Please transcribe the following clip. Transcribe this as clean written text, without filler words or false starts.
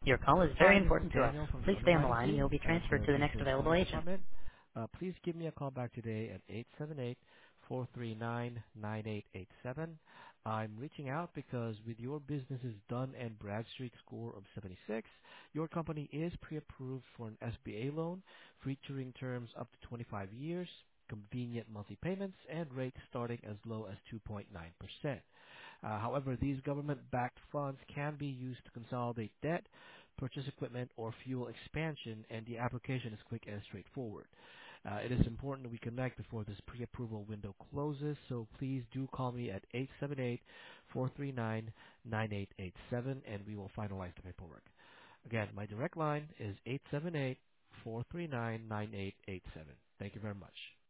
Your call is very Hi, this is important to us. Daniel from the Please stay on the underwriting line and you'll team be transferred for to the next Business available Claims agent. Department. Please give me a call back today at 878-439-9887. I'm reaching out because with your business's Dun& and Bradstreet score of 76, your company is pre-approved for an SBA loan featuring terms up to 25 years, convenient monthly payments, and rates starting as low as 2.9%. However, these government-backed funds can be used to consolidate debt, purchase equipment, or fuel expansion, and the application is quick and straightforward. It is important that we connect before this pre-approval window closes, so please do call me at 878-439-9887, and we will finalize the paperwork. Again, my direct line is 878-439-9887. Thank you very much.